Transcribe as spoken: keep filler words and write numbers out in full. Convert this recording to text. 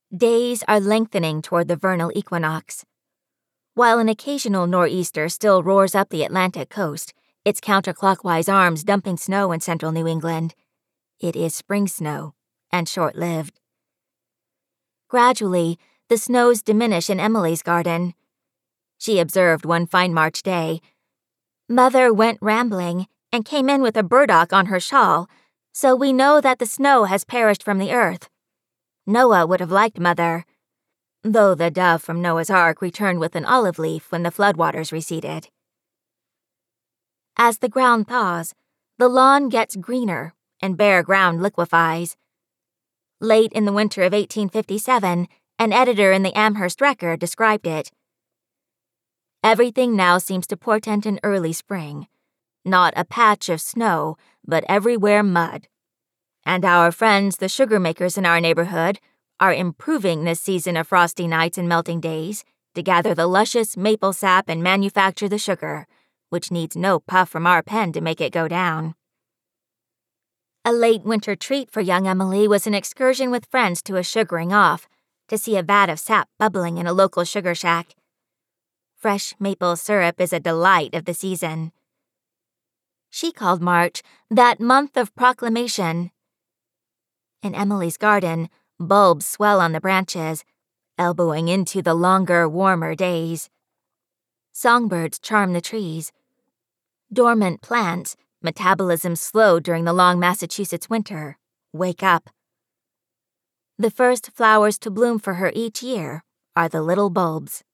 Days are lengthening toward the vernal equinox. While an occasional nor'easter still roars up the Atlantic coast, its counterclockwise arms dumping snow in central New England, it is spring snow, and short-lived. Gradually, the snows diminish in Emily's garden. She observed one fine March day. Mother went rambling and came in with a burdock on her shawl, so we know that the snow has perished from the earth. Noah would have liked Mother, though the dove from Noah's Ark returned with an olive leaf when the floodwaters receded. As the ground thaws, the lawn gets greener and bare ground liquefies. Late in the winter of eighteen fifty-seven, an editor in the Amherst Record described it. Everything now seems to portend an early spring. Not a patch of snow, but everywhere mud. And our friends, the sugar makers in our neighborhood, are improving this season of frosty nights and melting days to gather the luscious maple sap and manufacture the sugar, which needs no puff from our pen to make it go down. A late winter treat for young Emily was an excursion with friends to a sugaring off to see a vat of sap bubbling in a local sugar shack. Fresh maple syrup is a delight of the season. She called March that month of proclamation. In Emily's garden, bulbs swell on the branches, elbowing into the longer, warmer days. Songbirds charm the trees. Dormant plants, metabolism slowed during the long Massachusetts winter, wake up. The first flowers to bloom for her each year are the little bulbs.